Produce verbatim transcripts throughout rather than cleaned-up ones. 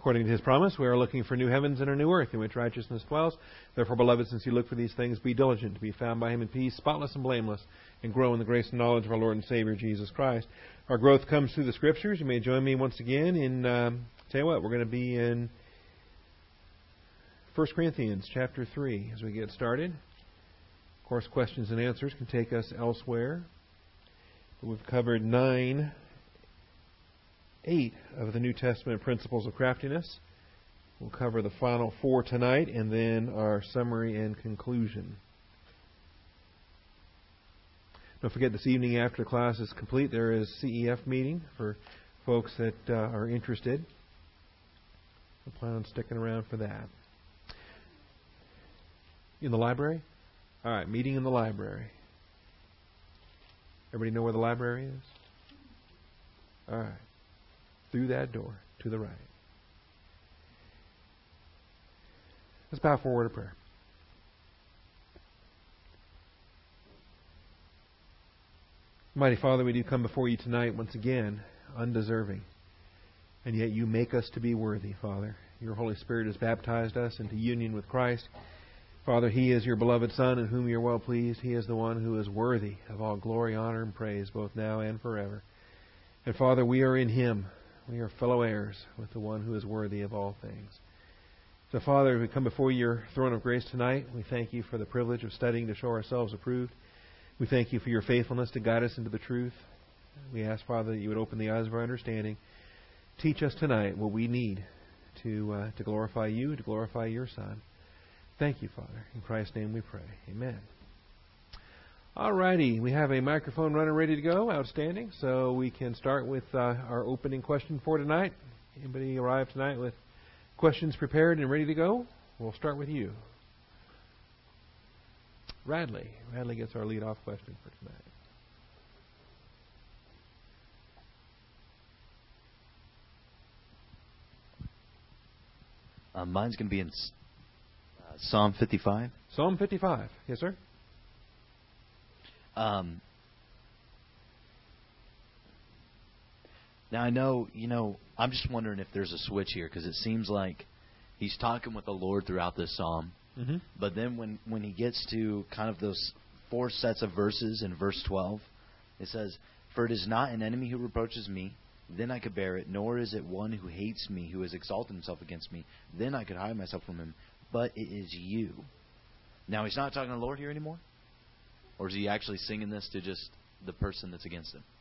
According to His promise, we are looking for new heavens and a new earth in which righteousness dwells. Therefore, beloved, since you look for these things, be diligent to be found by Him in peace, spotless and blameless, and grow in the grace and knowledge of our Lord and Savior, Jesus Christ. Our growth comes through the Scriptures. You may join me once again in, um, tell you what, we're going to be in First Corinthians chapter three as we get started. Of course, questions and answers can take us elsewhere. But we've covered nine, eight of the New Testament principles of craftiness. We'll cover the final four tonight and then our summary and conclusion. Don't forget, this evening after class is complete, there is C E F meeting for folks that uh, are interested. I plan on sticking around for that. In the library? All right, meeting in the library. Everybody know where the library is? All right. Through that door to the right. Let's bow for a word of prayer. Mighty Father, we do come before you tonight once again, undeserving. And yet you make us to be worthy, Father. Your Holy Spirit has baptized us into union with Christ. Father, He is your beloved Son in whom you are well pleased. He is the one who is worthy of all glory, honor, and praise, both now and forever. And Father, we are in Him. We are fellow heirs with the one who is worthy of all things. So, Father, we come before your throne of grace tonight. We thank you for the privilege of studying to show ourselves approved. We thank you for your faithfulness to guide us into the truth. We ask, Father, that you would open the eyes of our understanding. Teach us tonight what we need to uh, to glorify you, to glorify your Son. Thank you, Father. In Christ's name we pray. Amen. All righty. We have a microphone runner ready to go. Outstanding. So we can start with uh, our opening question for tonight. Anybody arrive tonight with questions prepared and ready to go? We'll start with you. Radley. Radley gets our lead-off question for tonight. Uh, mine's going to be in uh, Psalm fifty-five. Psalm fifty-five. Yes, sir. Um, now, I know, you know, I'm just wondering if there's a switch here, because it seems like he's talking with the Lord throughout this psalm. Mm-hmm. But then when, when he gets to kind of those four sets of verses in verse twelve, it says, "For it is not an enemy who reproaches me, then I could bear it, nor is it one who hates me, who has exalted himself against me, then I could hide myself from him, but it is you." Now, he's not talking to the Lord here anymore? Or is he actually singing this to just the person that's against him?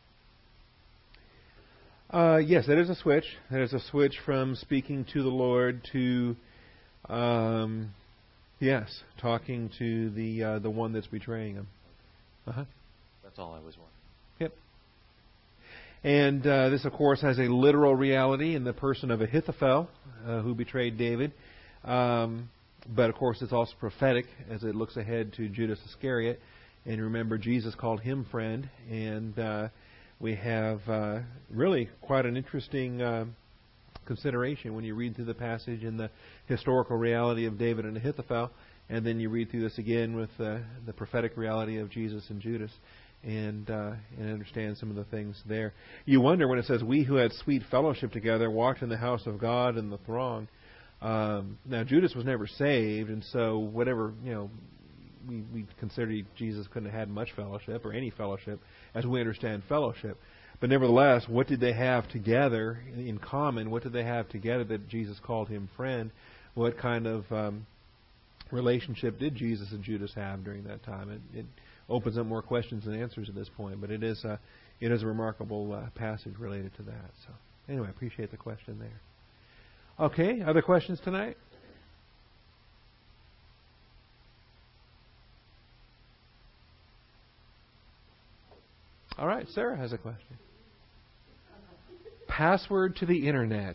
Uh, yes, that is a switch. That is a switch from speaking to the Lord to, um, yes, talking to the uh, the one that's betraying him. Uh-huh. That's all I was wondering. Yep. And uh, this, of course, has a literal reality in the person of Ahithophel, uh, who betrayed David. Um, but, of course, it's also prophetic as it looks ahead to Judas Iscariot. And remember, Jesus called him friend. And uh, we have uh, really quite an interesting uh, consideration when you read through the passage and the historical reality of David and Ahithophel. And then you read through this again with uh, the prophetic reality of Jesus and Judas. And uh, and understand some of the things there. You wonder when it says, "We who had sweet fellowship together walked in the house of God in the throng." Um, now, Judas was never saved, and so whatever, you know, we, we consider Jesus couldn't have had much fellowship or any fellowship as we understand fellowship. But nevertheless, what did they have together in common? What did they have together that Jesus called him friend? What kind of um, relationship did Jesus and Judas have during that time? It, it opens up more questions than answers at this point, but it is a, it is a remarkable uh, passage related to that. So anyway, I appreciate the question there. Okay, other questions tonight? All right, Sarah has a question. Password to the Internet.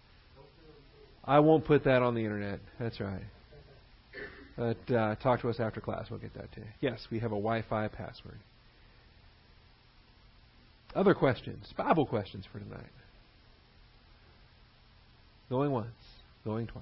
I won't put that on the Internet. That's right. But uh, talk to us after class. We'll get that to you. Yes, we have a Wi-Fi password. Other questions? Bible questions for tonight? Going once. Going twice.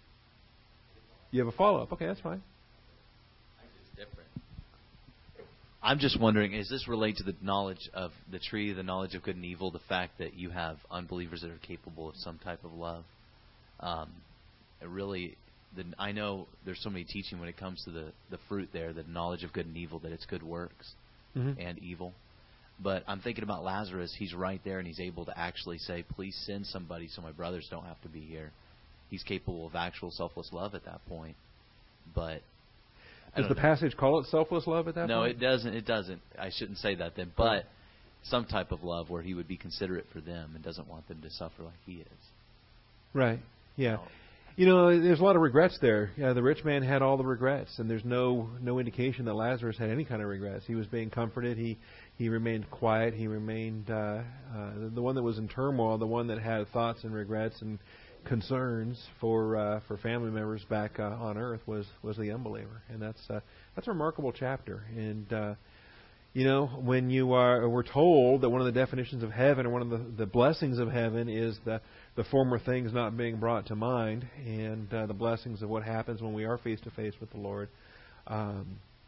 You have a follow-up. Okay, that's fine. It's different. I'm just wondering, does this relate to the knowledge of the tree, the knowledge of good and evil, the fact that you have unbelievers that are capable of some type of love? Um, it really, the, I know there's so many teaching when it comes to the, the fruit there, the knowledge of good and evil, that it's good works mm-hmm. and evil. But I'm thinking about Lazarus. He's right there, and he's able to actually say, please send somebody so my brothers don't have to be here. He's capable of actual selfless love at that point. But does the know. passage call it selfless love at that no, point? No, it doesn't. It doesn't. I shouldn't say that then. But some type of love where he would be considerate for them and doesn't want them to suffer like he is. Right. Yeah. So, you know, there's a lot of regrets there. Yeah, the rich man had all the regrets, and there's no no indication that Lazarus had any kind of regrets. He was being comforted. He he remained quiet. He remained uh, uh, the, the one that was in turmoil, the one that had thoughts and regrets and concerns for uh, for family members back uh, on earth was was the unbeliever, and that's uh, that's a remarkable chapter. And uh, you know, when you are we're told that one of the definitions of heaven, or one of the, the blessings of heaven, is the the former things not being brought to mind, and uh, the blessings of what happens when we are face to face with the Lord. Um,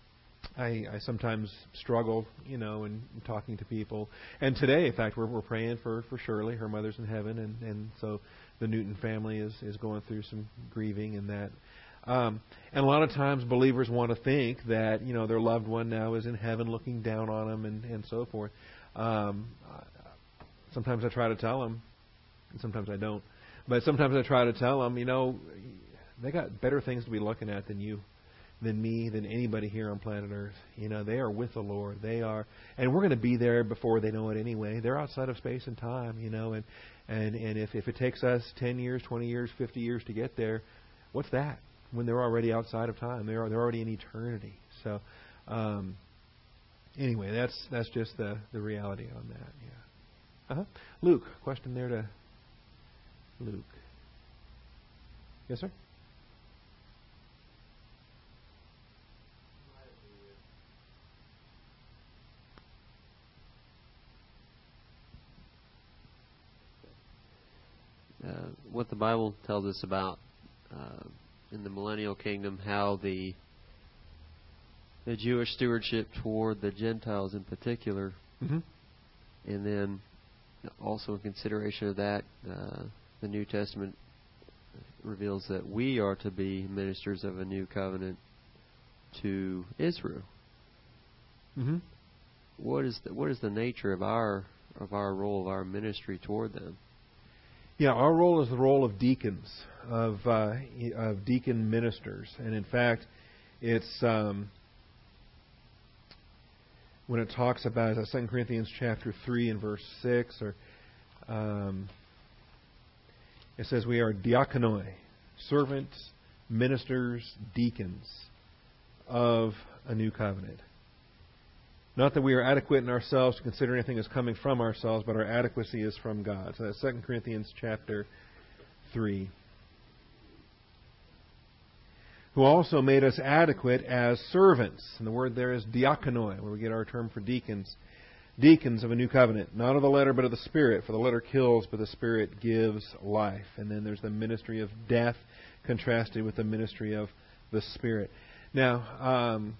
I, I sometimes struggle, you know, in, in talking to people. And today, in fact, we're we're praying for, for Shirley. Her mother's in heaven, and, and so the Newton family is, is going through some grieving and that. Um, and a lot of times believers want to think that, you know, their loved one now is in heaven looking down on them and, and so forth. Um, sometimes I try to tell them, and sometimes I don't. But sometimes I try to tell them, you know, they got better things to be looking at than you, than me, than anybody here on planet Earth. You know, they are with the Lord. They are, and we're going to be there before they know it anyway. They're outside of space and time, you know, and and, and if, if it takes us ten years, twenty years, fifty years to get there, what's that? When they're already outside of time, they're they're already in eternity. So, um, anyway, that's that's just the the reality on that. Yeah. Uh-huh. Luke, question there to Luke. Yes, sir. Uh, what the Bible tells us about uh, in the millennial kingdom, how the the Jewish stewardship toward the Gentiles in particular, mm-hmm. and then also in consideration of that, uh, the New Testament reveals that we are to be ministers of a new covenant to Israel. Mm-hmm. What is the, what is the nature of our of our role of our ministry toward them? Yeah, our role is the role of deacons, of uh, of deacon ministers, and in fact, it's um, when it talks about uh, Second Corinthians chapter three and verse six, or um, it says we are diakonoi, servants, ministers, deacons of a new covenant. Not that we are adequate in ourselves to consider anything as coming from ourselves, but our adequacy is from God. So that's Second Corinthians chapter three. Who also made us adequate as servants. And the word there is diakonoi, where we get our term for deacons. Deacons of a new covenant. Not of the letter, but of the Spirit. For the letter kills, but the Spirit gives life. And then there's the ministry of death contrasted with the ministry of the Spirit. Now, um...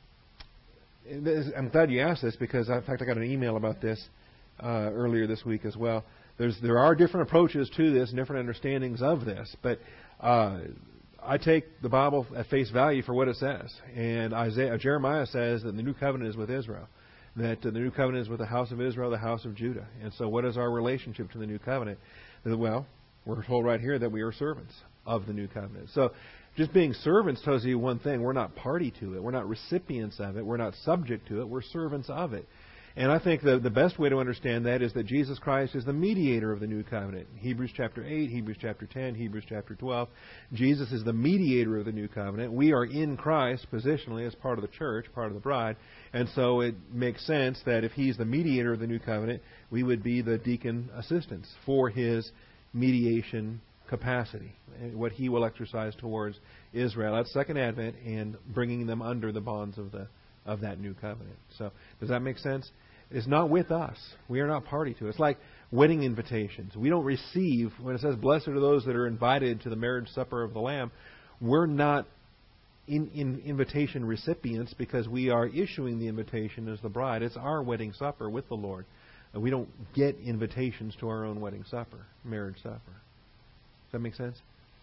I'm glad you asked this because, in fact, I got an email about this uh, earlier this week as well. There's there are different approaches to this and different understandings of this, but uh, I take the Bible at face value for what it says. And Isaiah, Jeremiah says that the new covenant is with Israel, that uh, the new covenant is with the house of Israel, the house of Judah. And so, what is our relationship to the new covenant? Well, we're told right here that we are servants of the new covenant. So, just being servants tells you one thing. We're not party to it. We're not recipients of it. We're not subject to it. We're servants of it. And I think the, the best way to understand that is that Jesus Christ is the mediator of the new covenant. Hebrews chapter eight, Hebrews chapter ten, Hebrews chapter twelve. Jesus is the mediator of the new covenant. We are in Christ positionally as part of the church, part of the bride. And so it makes sense that if He's the mediator of the new covenant, we would be the deacon assistants for His mediation capacity, what He will exercise towards Israel at Second Advent and bringing them under the bonds of the of that new covenant. So, does that make sense? It's not with us. We are not party to it. It's like wedding invitations. We don't receive, when it says, blessed are those that are invited to the marriage supper of the Lamb, we're not in, in invitation recipients because we are issuing the invitation as the bride. It's our wedding supper with the Lord. Uh, we don't get invitations to our own wedding supper, marriage supper. Does that make sense?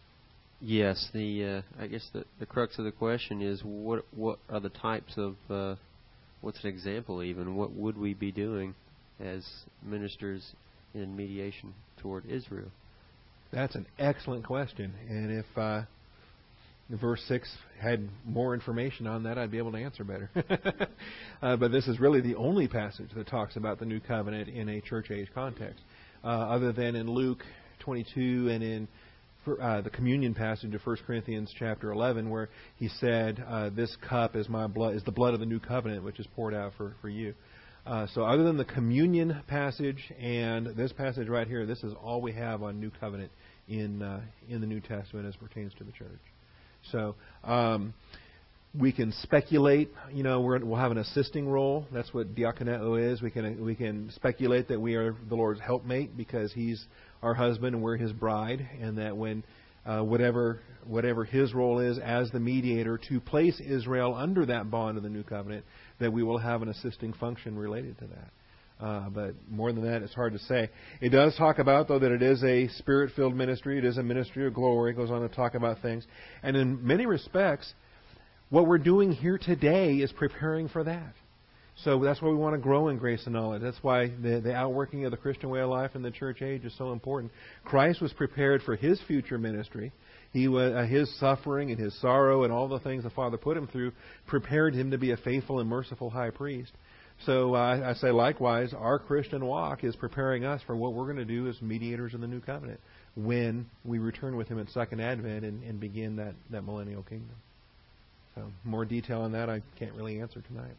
Yes. The uh, I guess the, the crux of the question is what what are the types of uh, what's an example even? What would we be doing as ministers in mediation toward Israel? That's an excellent question. And if uh, verse six had more information on that, I'd be able to answer better. uh, but this is really the only passage that talks about the new covenant in a church age context, uh, other than in Luke twenty-two and in uh, the communion passage of First Corinthians chapter eleven, where he said, uh, "This cup is my blood, is the blood of the new covenant, which is poured out for for you." Uh, so other than the communion passage and this passage right here, this is all we have on new covenant in uh, in the New Testament as pertains to the church. So um, we can speculate. You know, we're, we'll have an assisting role. That's what diakoneo is. We can we can speculate that we are the Lord's helpmate because He's our husband and we're His bride, and that when uh, whatever whatever His role is as the mediator to place Israel under that bond of the new covenant, that we will have an assisting function related to that. Uh, but more than that, it's hard to say. It does talk about, though, that it is a Spirit-filled ministry. It is a ministry of glory. It goes on to talk about things. And in many respects, what we're doing here today is preparing for that. So that's why we want to grow in grace and knowledge. That's why the, the outworking of the Christian way of life in the church age is so important. Christ was prepared for His future ministry. He was, uh, His suffering and His sorrow and all the things the Father put Him through prepared Him to be a faithful and merciful high priest. So uh, I say likewise, our Christian walk is preparing us for what we're going to do as mediators in the new covenant when we return with Him at Second Advent and, and begin that, that millennial kingdom. So more detail on that I can't really answer tonight.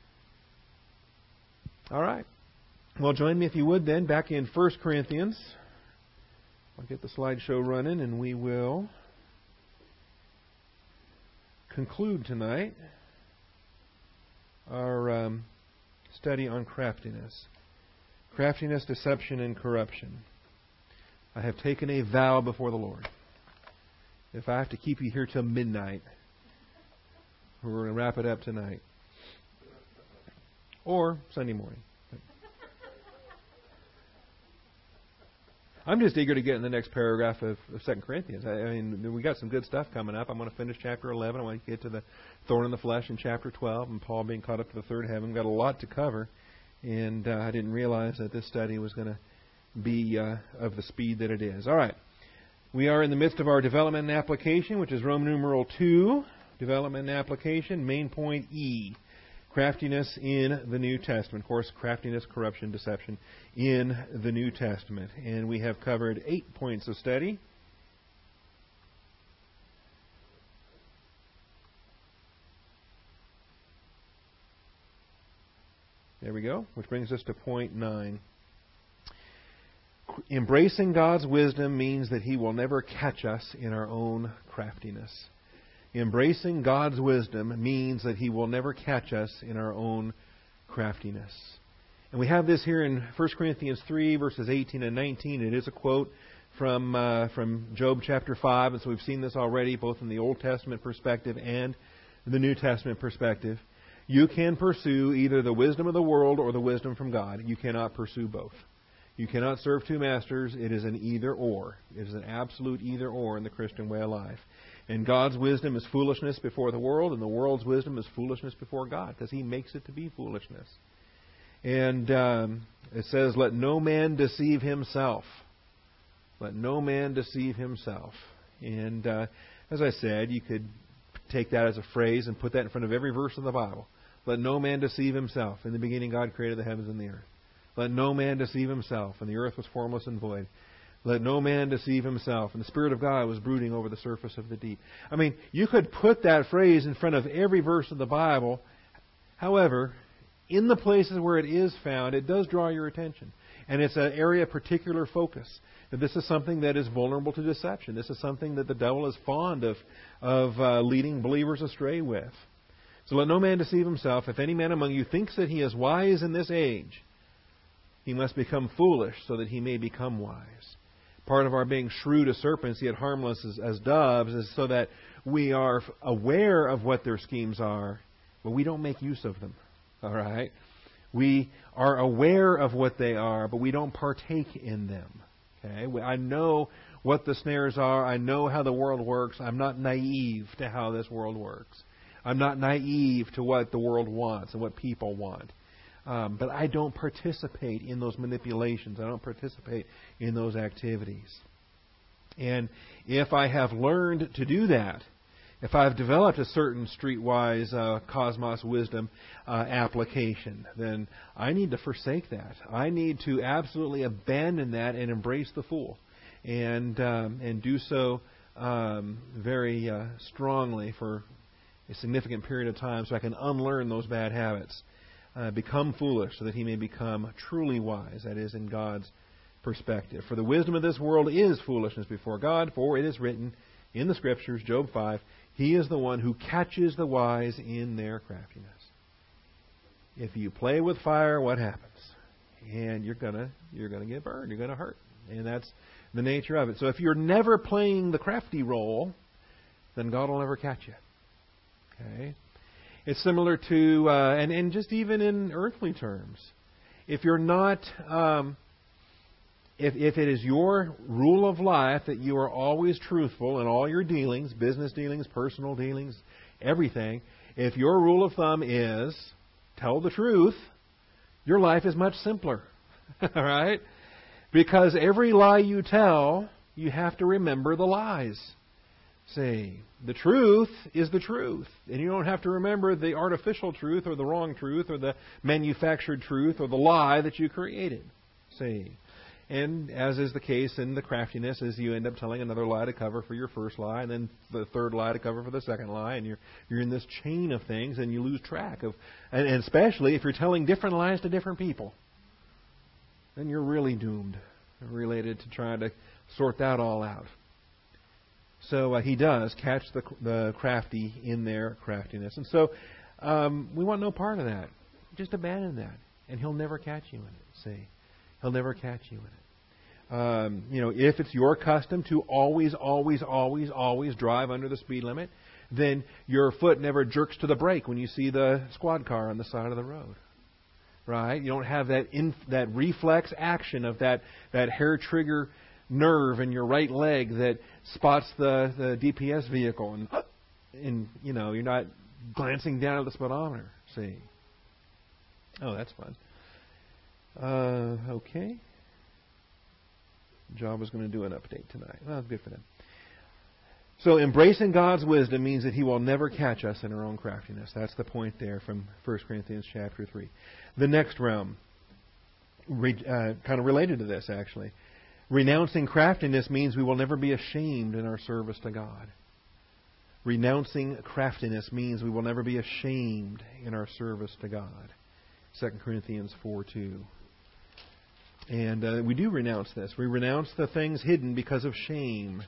All right. Well, join me if you would then back in First Corinthians. I'll get the slideshow running and we will conclude tonight our um, study on craftiness. Craftiness, deception, and corruption. I have taken a vow before the Lord. If I have to keep you here till midnight, we're going to wrap it up tonight. Or Sunday morning. I'm just eager to get in the next paragraph of, of Second Corinthians. I, I mean, we got some good stuff coming up. I'm going to finish chapter eleven. I want to get to the thorn in the flesh in chapter twelve, and Paul being caught up to the third heaven. We've got a lot to cover, and uh, I didn't realize that this study was going to be uh, of the speed that it is. All right. We are in the midst of our development and application, which is Roman numeral two, development and application, main point E. Craftiness in the New Testament. Of course, craftiness, corruption, deception in the New Testament. And we have covered eight points of study. There we go, which brings us to point nine. Embracing God's wisdom means that He will never catch us in our own craftiness. Embracing God's wisdom means that He will never catch us in our own craftiness. And we have this here in First Corinthians three, verses eighteen and nineteen. It is a quote from uh, from Job chapter five, and so we've seen this already, both in the Old Testament perspective and the New Testament perspective. You can pursue either the wisdom of the world or the wisdom from God. You cannot pursue both. You cannot serve two masters. It is an either-or. It is an absolute either-or in the Christian way of life. And God's wisdom is foolishness before the world, and the world's wisdom is foolishness before God, because He makes it to be foolishness. And um, it says, let no man deceive himself. Let no man deceive himself. And uh, as I said, you could take that as a phrase and put that in front of every verse of the Bible. Let no man deceive himself. In the beginning God created the heavens and the earth. Let no man deceive himself. And the earth was formless and void. Let no man deceive himself. And the Spirit of God was brooding over the surface of the deep. I mean, you could put that phrase in front of every verse of the Bible. However, in the places where it is found, it does draw your attention. And it's an area of particular focus. That this is something that is vulnerable to deception. This is something that the devil is fond of, of uh, leading believers astray with. So let no man deceive himself. If any man among you thinks that he is wise in this age, he must become foolish so that he may become wise. Part of our being shrewd as serpents, yet harmless as, as doves, is so that we are aware of what their schemes are, but we don't make use of them. All right? We are aware of what they are, but we don't partake in them. Okay? I know what the snares are. I know how the world works. I'm not naive to how this world works. I'm not naive to what the world wants and what people want. Um, but I don't participate in those manipulations. I don't participate in those activities. And if I have learned to do that, if I've developed a certain streetwise uh, cosmos wisdom uh, application, then I need to forsake that. I need to absolutely abandon that and embrace the fool, and um, and do so um, very uh, strongly for a significant period of time, so I can unlearn those bad habits, uh, become foolish, so that he may become truly wise. That is, in God's perspective. For the wisdom of this world is foolishness before God, for it is written in the Scriptures, Job five, He is the one who catches the wise in their craftiness. If you play with fire, what happens? And you're gonna you're gonna get burned. You're gonna hurt, and that's the nature of it. So if you're never playing the crafty role, then God will never catch you. Okay, it's similar to uh, and and just even in earthly terms, if you're not. Um, If, if it is your rule of life that you are always truthful in all your dealings, business dealings, personal dealings, everything, if your rule of thumb is tell the truth, your life is much simpler. All right? Because every lie you tell, you have to remember the lies. See, the truth is the truth. And you don't have to remember the artificial truth or the wrong truth or the manufactured truth or the lie that you created. See. And as is the case in the craftiness, is you end up telling another lie to cover for your first lie, and then the third lie to cover for the second lie, and you're you're in this chain of things, and you lose track of, and, and especially if you're telling different lies to different people, then you're really doomed, related to trying to sort that all out. So uh, he does catch the the crafty in their craftiness, and so um, we want no part of that. Just abandon that, and he'll never catch you in it. See, he'll never catch you in it. Um, you know, if it's your custom to always, always, always, always drive under the speed limit, then your foot never jerks to the brake when you see the squad car on the side of the road, right? You don't have that in, that reflex action of that, that hair trigger nerve in your right leg that spots the, the D P S vehicle, and, and you know, you're not glancing down at the speedometer. See? Oh, that's fun. Uh, okay. John was going to do an update tonight. Well, good for them. So embracing God's wisdom means that He will never catch us in our own craftiness. That's the point there from First Corinthians chapter three. The next realm, re, uh, kind of related to this actually. Renouncing craftiness means we will never be ashamed in our service to God. Renouncing craftiness means we will never be ashamed in our service to God. Second Corinthians four two. And uh, we do renounce this. We renounce the things hidden because of shame.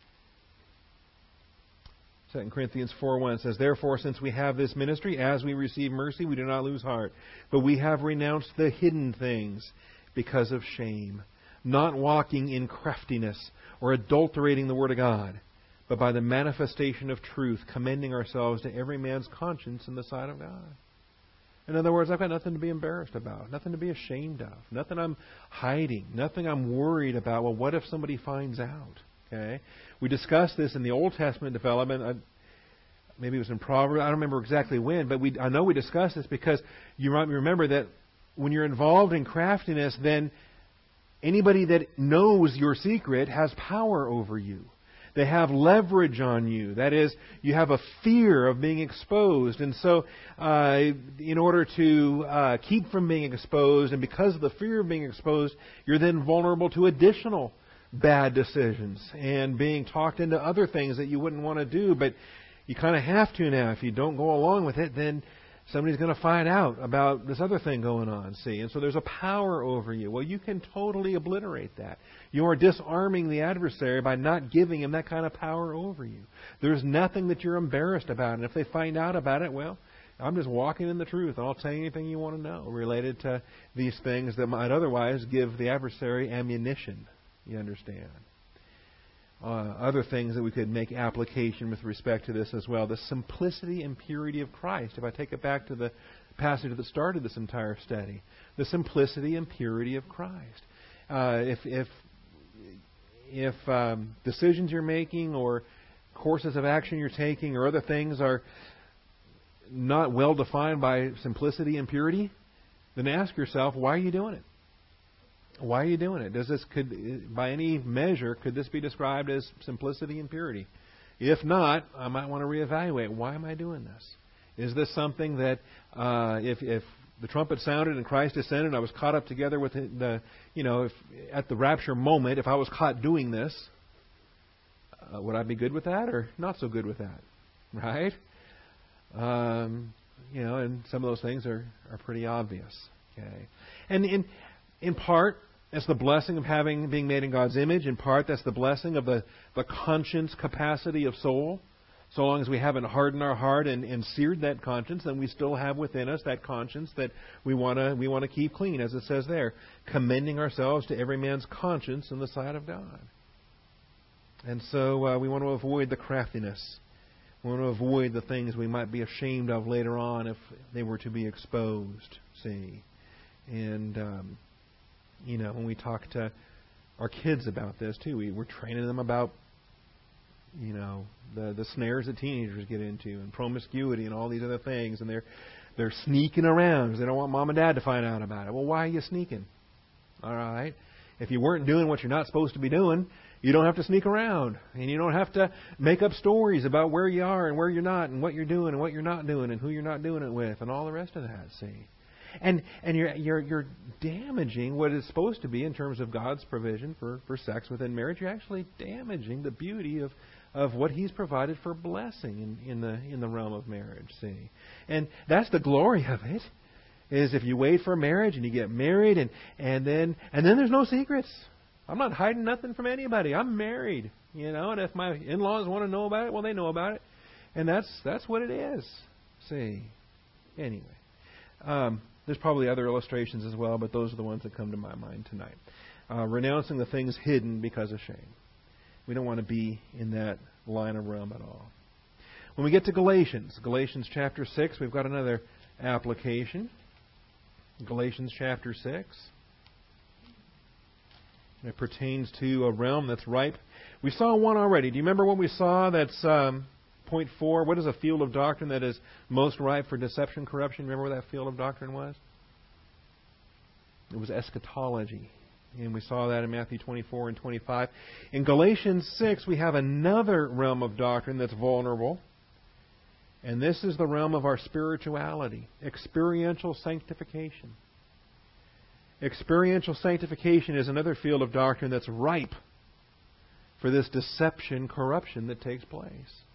Second Corinthians four one says, Therefore, since we have this ministry, as we receive mercy, we do not lose heart. But we have renounced the hidden things because of shame, not walking in craftiness or adulterating the Word of God, but by the manifestation of truth, commending ourselves to every man's conscience in the sight of God. In other words, I've got nothing to be embarrassed about, nothing to be ashamed of, nothing I'm hiding, nothing I'm worried about. Well, what if somebody finds out? Okay, we discussed this in the Old Testament development. I, maybe it was in Proverbs. I don't remember exactly when, but we I know we discussed this because you might remember that when you're involved in craftiness, then anybody that knows your secret has power over you. They have leverage on you. That is, you have a fear of being exposed. And so, uh, in order to uh, keep from being exposed, and because of the fear of being exposed, you're then vulnerable to additional bad decisions and being talked into other things that you wouldn't want to do. But you kind of have to now. If you don't go along with it, then somebody's going to find out about this other thing going on, see? And so there's a power over you. Well, you can totally obliterate that. You are disarming the adversary by not giving him that kind of power over you. There's nothing that you're embarrassed about. And if they find out about it, well, I'm just walking in the truth. And I'll tell you anything you want to know related to these things that might otherwise give the adversary ammunition. You understand? uh, other things that we could make application with respect to this as well. The simplicity and purity of Christ. If I take it back to the passage that started this entire study, the simplicity and purity of Christ. Uh, if if if um, decisions you're making or courses of action you're taking or other things are not well defined by simplicity and purity, then ask yourself, why are you doing it? Why are you doing it? Does this could by any measure could this be described as simplicity and purity? If not, I might want to reevaluate. Why am I doing this? Is this something that uh, if if the trumpet sounded and Christ ascended, I was caught up together with the you know if at the rapture moment, if I was caught doing this, uh, would I be good with that or not so good with that? Right? Um, you know, and some of those things are, are pretty obvious. Okay, and in in part, that's the blessing of having being made in God's image. In part, that's the blessing of the, the conscience capacity of soul. So long as we haven't hardened our heart and, and seared that conscience, then we still have within us that conscience that we want to we want to keep clean, as it says there, commending ourselves to every man's conscience in the sight of God. And so uh, we want to avoid the craftiness. We want to avoid the things we might be ashamed of later on if they were to be exposed. See, and um, you know, when we talk to our kids about this too, we, we're training them about, you know, the the snares that teenagers get into and promiscuity and all these other things, and they're they're sneaking around because they don't want mom and dad to find out about it. Well, why are you sneaking? All right, if you weren't doing what you're not supposed to be doing, you don't have to sneak around, and you don't have to make up stories about where you are and where you're not, and what you're doing and what you're not doing, and who you're not doing it with, and all the rest of that. See. And and you're you're you're damaging what is supposed to be in terms of God's provision for, for sex within marriage. You're actually damaging the beauty of, of what He's provided for blessing in, in the in the realm of marriage. See, and that's the glory of it. Is if you wait for marriage and you get married and, and then and then there's no secrets. I'm not hiding nothing from anybody. I'm married, you know. And if my in-laws want to know about it, well, they know about it, and that's that's what it is. See, anyway. Um, There's probably other illustrations as well, but those are the ones that come to my mind tonight. Uh, renouncing the things hidden because of shame. We don't want to be in that line of realm at all. When we get to Galatians, Galatians chapter six, we've got another application. Galatians chapter six. It pertains to a realm that's ripe. We saw one already. Do you remember what we saw? That's um, point four. What is a field of doctrine that is most ripe for deception, corruption? Remember what that field of doctrine was? It was eschatology. And we saw that in Matthew twenty-four and twenty-five. In Galatians six, we have another realm of doctrine that's vulnerable. And this is the realm of our spirituality, experiential sanctification. Experiential sanctification is another field of doctrine that's ripe for this deception, corruption that takes place.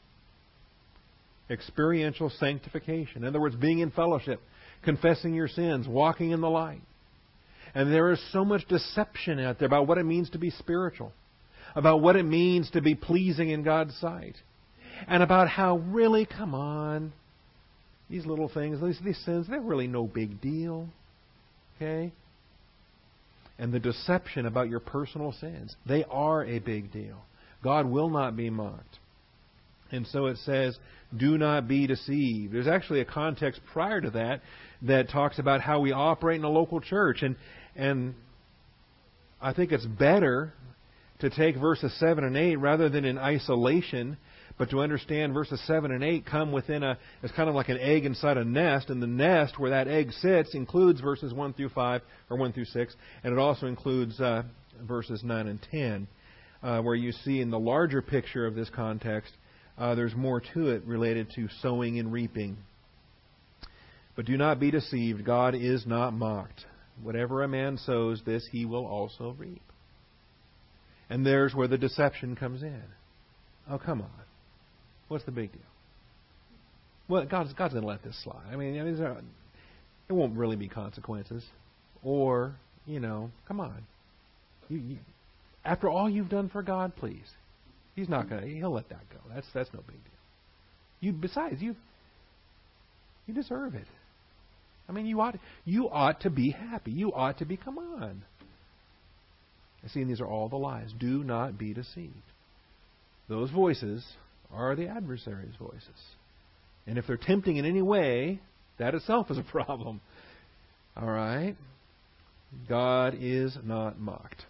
Experiential sanctification. In other words, being in fellowship, confessing your sins, walking in the light. And there is so much deception out there about what it means to be spiritual, about what it means to be pleasing in God's sight, and about how really, come on, these little things, these, these sins, they're really no big deal. Okay? And the deception about your personal sins, they are a big deal. God will not be mocked. And so it says, do not be deceived. There's actually a context prior to that that talks about how we operate in a local church. And and I think it's better to take verses seven and eight rather than in isolation, but to understand verses seven and eight come within a, it's kind of like an egg inside a nest, and the nest where that egg sits includes verses one through five, or one through six, and it also includes uh, verses nine and ten, uh, where you see in the larger picture of this context, Uh, there's more to it related to sowing and reaping. But do not be deceived. God is not mocked. Whatever a man sows, this he will also reap. And there's where the deception comes in. Oh, come on. What's the big deal? Well, God's, God's going to let this slide. I mean, I mean there, it won't really be consequences. Or, you know, come on. You, you, after all you've done for God, please. He's not going to. He'll let that go. That's that's no big deal. You besides you. You deserve it. I mean, you ought you ought to be happy. You ought to be. Come on. I see, and these are all the lies. Do not be deceived. those voices are the adversary's voices. And if they're tempting in any way, that itself is a problem. All right? God is not mocked.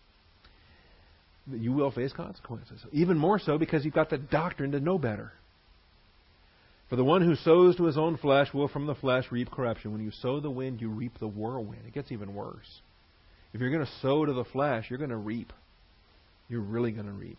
You will face consequences. Even more so because you've got the doctrine to know better. For the one who sows to his own flesh will from the flesh reap corruption. When you sow the wind, you reap the whirlwind. It gets even worse. If you're going to sow to the flesh, you're going to reap. You're really going to reap.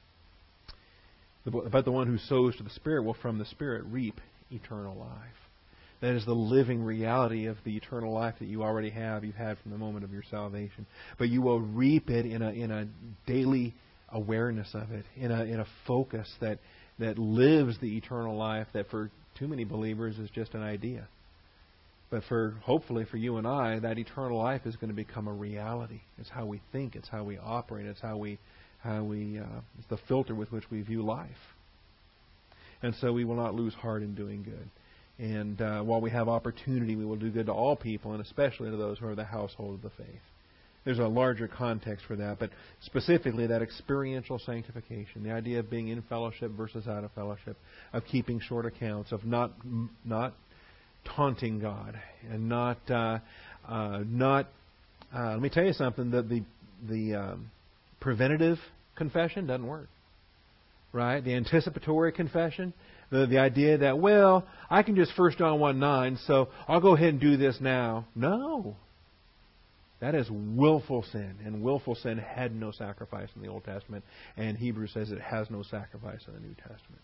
But the one who sows to the Spirit will from the Spirit reap eternal life. That is the living reality of the eternal life that you already have, you've had from the moment of your salvation. But you will reap it in a in a daily awareness of it, in a in a focus that that lives the eternal life that for too many believers is just an idea. But for hopefully for you and I, that eternal life is going to become a reality. It's how we think, it's how we operate, it's how we how we uh, it's the filter with which we view life. And so we will not lose heart in doing good. And uh, while we have opportunity, we will do good to all people, and especially to those who are the household of the faith. There's a larger context for that, but specifically that experiential sanctification, the idea of being in fellowship versus out of fellowship, of keeping short accounts, of not not taunting God, and not uh, uh, not. Uh, let me tell you something: that the the um, preventative confession doesn't work, right? The anticipatory confession. The, the idea that, well, I can just First John one nine, so I'll go ahead and do this now. No. That is willful sin, and willful sin had no sacrifice in the Old Testament, and Hebrews says it has no sacrifice in the New Testament.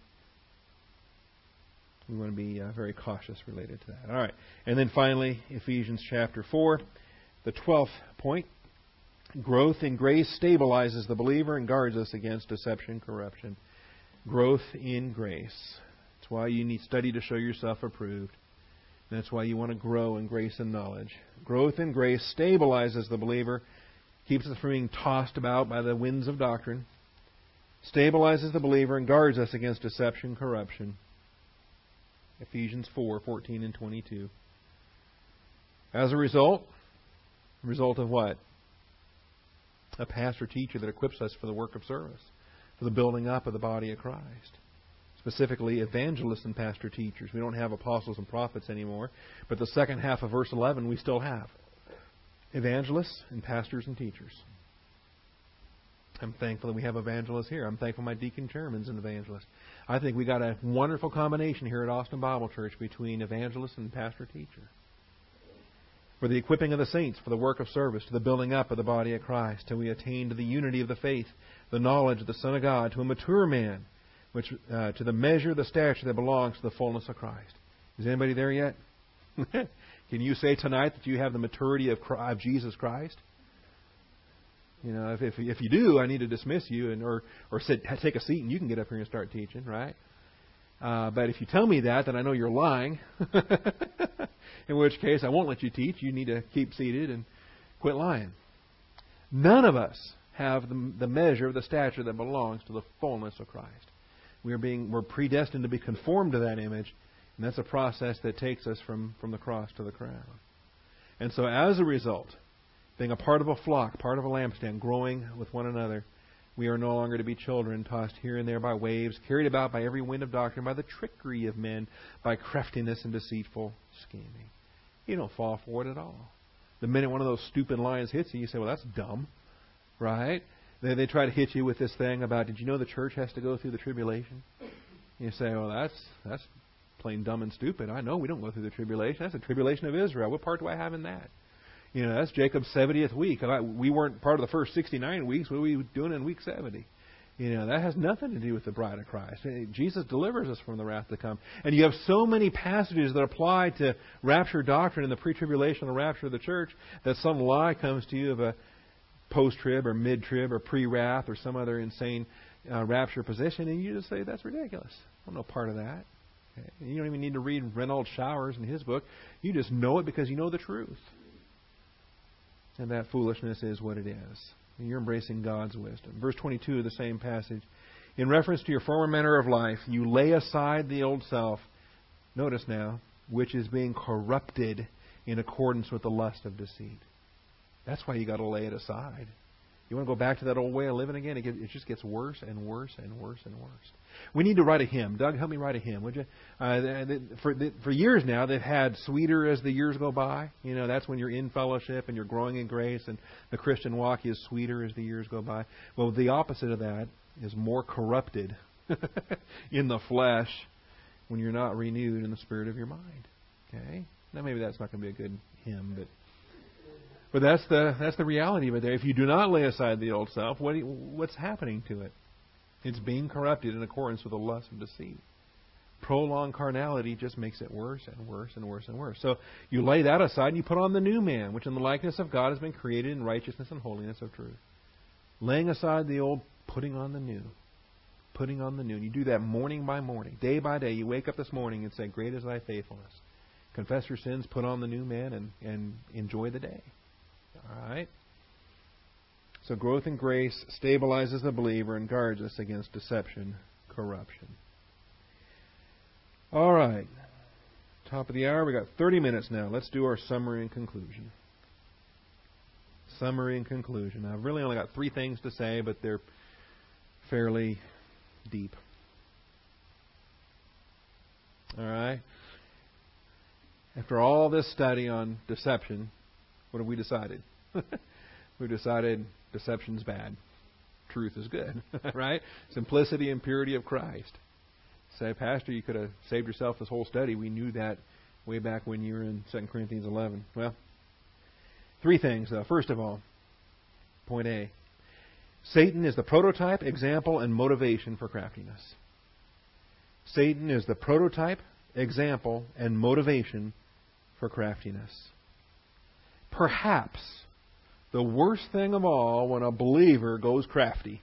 We want to be uh, very cautious related to that. All right. And then finally, Ephesians chapter four, the twelfth point. Growth in grace stabilizes the believer and guards us against deception, corruption. Growth in grace. That's why you need study to show yourself approved. That's why you want to grow in grace and knowledge. Growth in grace stabilizes the believer, keeps us from being tossed about by the winds of doctrine, stabilizes the believer, and guards us against deception, corruption. Ephesians four, fourteen and twenty-two. As a result, result of what? A pastor-teacher that equips us for the work of service, for the building up of the body of Christ. Specifically, evangelists and pastor-teachers. We don't have apostles and prophets anymore, but the second half of verse eleven we still have. Evangelists and pastors and teachers. I'm thankful that we have evangelists here. I'm thankful my deacon chairman's an evangelist. I think we got a wonderful combination here at Austin Bible Church between evangelist and pastor-teacher. For the equipping of the saints, for the work of service, to the building up of the body of Christ, till we attain to the unity of the faith, the knowledge of the Son of God, to a mature man, which uh, to the measure of the stature that belongs to the fullness of Christ. Is anybody there yet? Can you say tonight that you have the maturity of, Christ, of Jesus Christ? You know, if, if if you do, I need to dismiss you, and or or sit, take a seat, and you can get up here and start teaching, right? Uh, but if you tell me that, then I know you're lying. In which case, I won't let you teach. You need to keep seated and quit lying. None of us have the, the measure of the stature that belongs to the fullness of Christ. We are being we're predestined to be conformed to that image, and that's a process that takes us from, from the cross to the crown. And so, as a result, being a part of a flock, part of a lampstand, growing with one another, we are no longer to be children tossed here and there by waves, carried about by every wind of doctrine, by the trickery of men, by craftiness and deceitful scheming. You don't fall for it at all. The minute one of those stupid lions hits you, you say, well, that's dumb, right? They, they try to hit you with this thing about, did you know the church has to go through the tribulation? You say, well, that's that's plain dumb and stupid. I know we don't go through the tribulation. That's the tribulation of Israel. What part do I have in that? You know, that's Jacob's seventieth week. We weren't part of the first sixty-nine weeks. What are we doing in week seventy? You know, that has nothing to do with the bride of Christ. Jesus delivers us from the wrath to come. And you have so many passages that apply to rapture doctrine and the pre-tribulational rapture of the church that some lie comes to you of a post-trib or mid-trib or pre-wrath or some other insane uh, rapture position, and you just say, that's ridiculous. I want no part of that. Okay? You don't even need to read Reynold Showers in his book. You just know it because you know the truth. And that foolishness is what it is. And you're embracing God's wisdom. Verse twenty-two of the same passage. In reference to your former manner of life, you lay aside the old self, notice now, which is being corrupted in accordance with the lust of deceit. That's why you got to lay it aside. You want to go back to that old way of living again? It, get, it just gets worse and worse and worse and worse. We need to write a hymn. Doug, help me write a hymn, would you? Uh, the, for the, for years now, they've had Sweeter as the years go by. You know, that's when you're in fellowship and you're growing in grace, and the Christian walk is sweeter as the years go by. Well, the opposite of that is more corrupted in the flesh when you're not renewed in the spirit of your mind. Okay? Now, maybe that's not going to be a good hymn, but... But that's the that's the reality of it there. If you do not lay aside the old self, what do you, what's happening to it? It's being corrupted in accordance with the lust of deceit. Prolonged carnality just makes it worse and worse and worse and worse. So you lay that aside and you put on the new man, which in the likeness of God has been created in righteousness and holiness of truth. Laying aside the old, putting on the new. Putting on the new. And you do that morning by morning, day by day. You wake up this morning and say, "Great is thy faithfulness." Confess your sins, put on the new man, and, and enjoy the day. All right? So growth in grace stabilizes the believer and guards us against deception, corruption. All right. Top of the hour. We got thirty minutes now. Let's do our summary and conclusion. Summary and conclusion. Now, I've really only got three things to say, but they're fairly deep. All right? After all this study on deception, what have we decided? We've decided deception's bad. Truth is good. Right? Simplicity and purity of Christ. Say, "Pastor, you could have saved yourself this whole study. We knew that way back when you were in Second Corinthians eleven. Well, three things, though. First of all, point A. Satan is the prototype, example, and motivation for craftiness. Satan is the prototype, example, and motivation for craftiness. Perhaps the worst thing of all when a believer goes crafty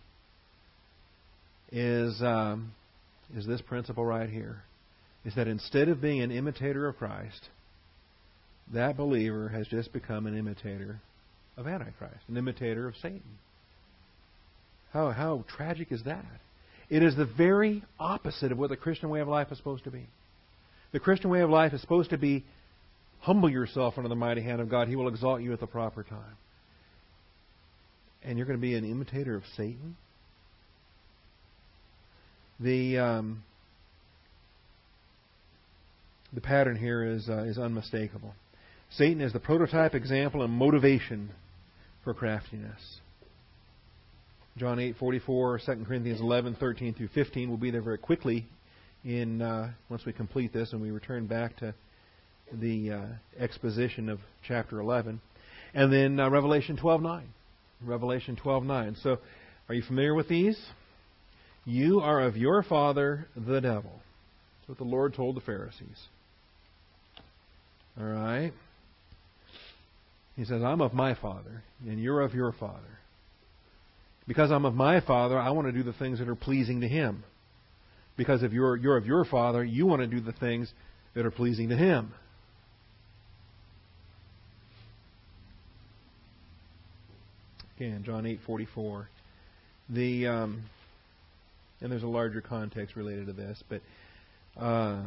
is um, is this principle right here. Is that instead of being an imitator of Christ, that believer has just become an imitator of Antichrist, an imitator of Satan. How, how tragic is that? It is the very opposite of what the Christian way of life is supposed to be. The Christian way of life is supposed to be humble yourself under the mighty hand of God. He will exalt you at the proper time. And you're going to be an imitator of Satan? The um, the pattern here is uh, is unmistakable. Satan is the prototype, example, and motivation for craftiness. John eight forty-four, Second Corinthians eleven thirteen through fifteen. We'll be there very quickly in uh, once we complete this and we return back to the uh, exposition of chapter eleven, and then uh, Revelation twelve nine. Revelation twelve nine. So, are you familiar with these? You are of your father, the devil. That's what the Lord told the Pharisees. All right. He says, I'm of my father, and you're of your father. Because I'm of my father, I want to do the things that are pleasing to him. Because if you're, you're of your father, you want to do the things that are pleasing to him. Again, John eight forty-four. The um, and there's a larger context related to this, but um,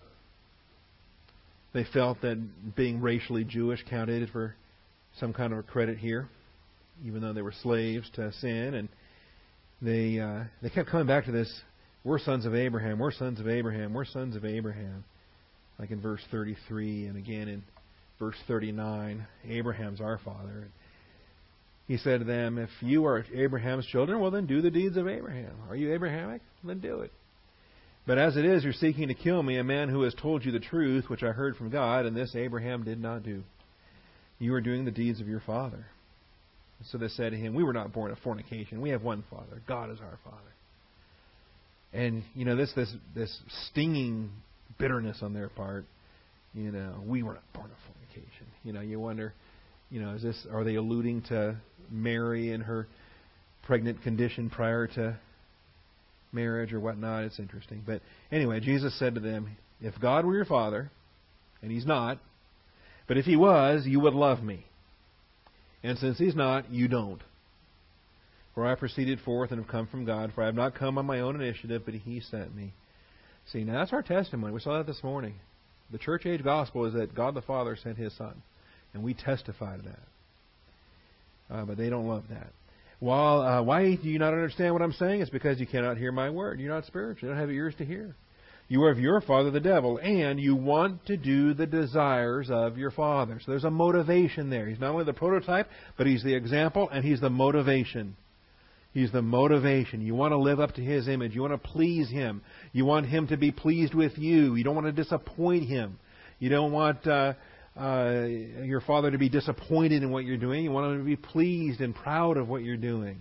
they felt that being racially Jewish counted for some kind of a credit here, even though they were slaves to sin, and they uh, they kept coming back to this. We're sons of Abraham. We're sons of Abraham. We're sons of Abraham. Like in verse thirty-three, and again in verse thirty-nine, Abraham's our father. He said to them, if you are Abraham's children, well then do the deeds of Abraham. Are you Abrahamic? Then do it. But as it is, you're seeking to kill me, a man who has told you the truth, which I heard from God, and this Abraham did not do. You are doing the deeds of your father. So they said to him, we were not born of fornication. We have one Father. God is our Father. And, you know, this this this stinging bitterness on their part, you know, we were not born of fornication. You know, you wonder, you know, is this, are they alluding to Mary and her pregnant condition prior to marriage or whatnot? It's interesting. But anyway, Jesus said to them, if God were your Father, and He's not, but if He was, you would love me. And since He's not, you don't. For I proceeded forth and have come from God, for I have not come on my own initiative, but He sent me. See, now that's our testimony. We saw that this morning. The church age gospel is that God the Father sent His Son. And we testify to that. Uh, but they don't love that. Well, uh, why do you not understand what I'm saying? It's because you cannot hear my word. You're not spiritual. You don't have ears to hear. You are of your father, the devil, and you want to do the desires of your father. So there's a motivation there. He's not only the prototype, but he's the example, and he's the motivation. He's the motivation. You want to live up to his image. You want to please him. You want him to be pleased with you. You don't want to disappoint him. You don't want uh, uh, your father to be disappointed in what you're doing. You want him to be pleased and proud of what you're doing.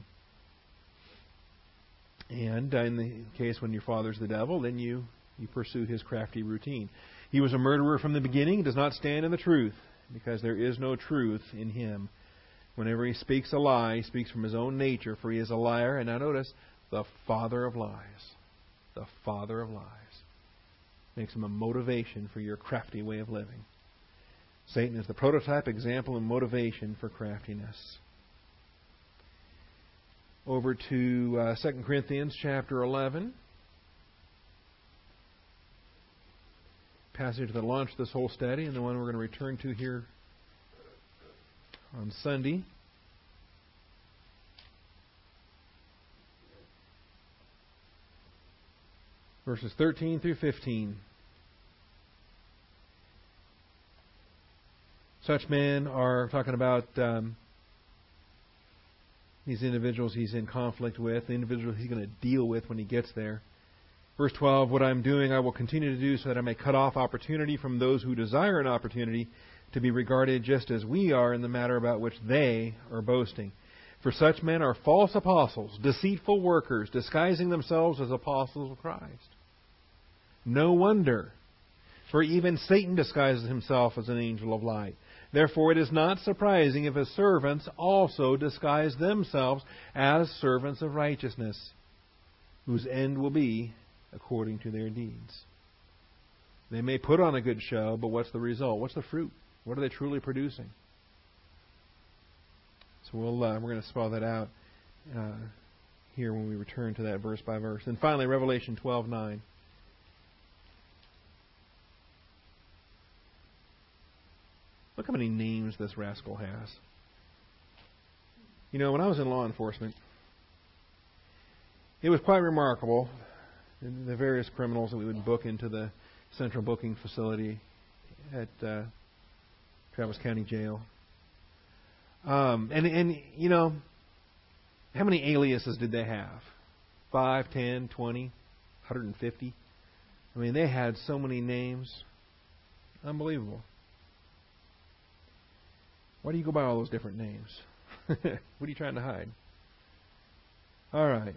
And uh, in the case when your father's the devil, then you, you pursue his crafty routine. He was a murderer from the beginning, does not stand in the truth, because there is no truth in him. Whenever he speaks a lie, he speaks from his own nature, for he is a liar. And now notice, the father of lies. The father of lies. Makes him a motivation for your crafty way of living. Satan is the prototype, example, and motivation for craftiness. Over to uh, Second Corinthians chapter eleven. Passage that launched this whole study, and the one we're going to return to here on Sunday. Verses thirteen through fifteen. Such men are talking about um, these individuals he's in conflict with, the individuals he's going to deal with when he gets there. Verse twelve, what I'm doing I will continue to do so that I may cut off opportunity from those who desire an opportunity to be regarded just as we are in the matter about which they are boasting. For such men are false apostles, deceitful workers, disguising themselves as apostles of Christ. No wonder, for even Satan disguises himself as an angel of light. Therefore it is not surprising if his servants also disguise themselves as servants of righteousness, whose end will be according to their deeds. They may put on a good show, but what's the result? What's the fruit? What are they truly producing? So we'll, uh, we're going to spell that out uh, here when we return to that verse by verse. And finally, Revelation twelve nine. Look how many names this rascal has. You know, when I was in law enforcement, it was quite remarkable, the various criminals that we would book into the central booking facility at uh, Travis County Jail. Um, and, and, you know, how many aliases did they have? Five, ten, twenty, one hundred fifty? I mean, they had so many names. Unbelievable. Why do you go by all those different names? What are you trying to hide? All right.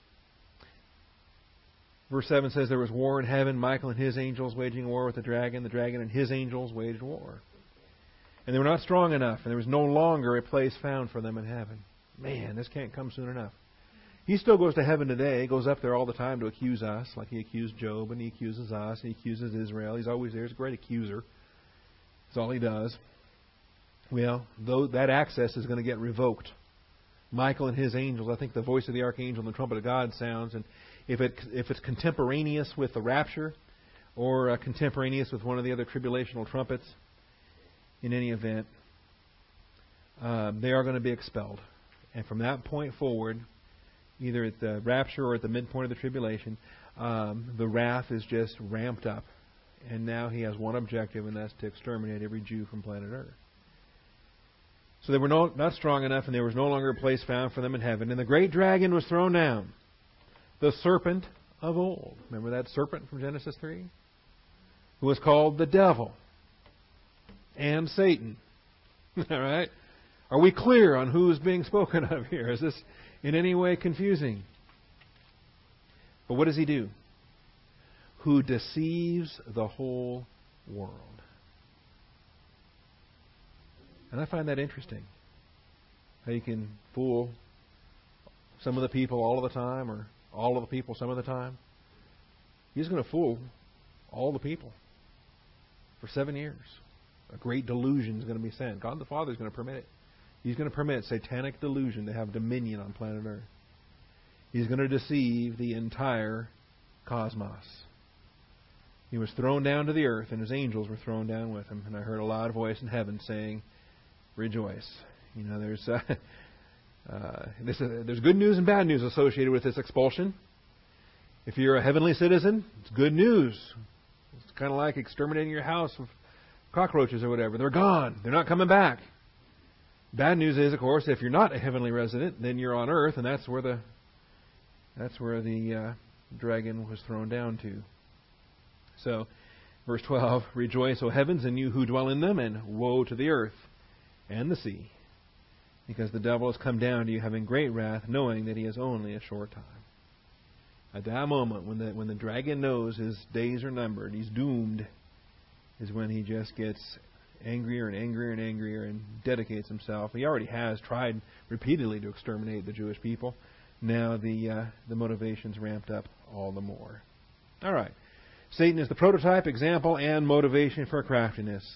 Verse seven says, there was war in heaven, Michael and his angels waging war with the dragon. The dragon and his angels waged war. And they were not strong enough, and there was no longer a place found for them in heaven. Man, this can't come soon enough. He still goes to heaven today. He goes up there all the time to accuse us, like he accused Job, and he accuses us, and he accuses Israel. He's always there. He's a great accuser. That's all he does. Well, though that access is going to get revoked. Michael and his angels, I think the voice of the archangel and the trumpet of God sounds, and if it if it's contemporaneous with the rapture, or uh, contemporaneous with one of the other tribulational trumpets, in any event, uh, they are going to be expelled. And from that point forward, either at the rapture or at the midpoint of the tribulation, um, the wrath is just ramped up. And now he has one objective, and that's to exterminate every Jew from planet Earth. So they were no, not strong enough, and there was no longer a place found for them in heaven. And the great dragon was thrown down, the serpent of old. Remember that serpent from Genesis three? Who was called the devil and Satan. All right? Are we clear on who is being spoken of here? Is this in any way confusing? But what does he do? Who deceives the whole world. And I find that interesting. How you can fool some of the people all of the time, or all of the people some of the time. He's going to fool all the people for seven years. A great delusion is going to be sent. God the Father is going to permit it. He's going to permit satanic delusion to have dominion on planet Earth. He's going to deceive the entire cosmos. He was thrown down to the earth, and his angels were thrown down with him. And I heard a loud voice in heaven saying, rejoice. You know, there's uh, Uh, this is, there's good news and bad news associated with this expulsion. If you're a heavenly citizen, it's good news. It's kind of like exterminating your house with cockroaches or whatever. They're gone. They're not coming back. Bad news is, of course, if you're not a heavenly resident, then you're on earth, and that's where the that's where the uh, dragon was thrown down to. So, verse twelve, rejoice, O heavens, and you who dwell in them, and woe to the earth and the sea, because the devil has come down to you having great wrath, knowing that he has only a short time. At that moment, when the when the dragon knows his days are numbered, he's doomed, is when he just gets angrier and angrier and angrier and dedicates himself. He already has tried repeatedly to exterminate the Jewish people. Now the uh, the motivation's ramped up all the more. All right. Satan is the prototype, example, and motivation for craftiness.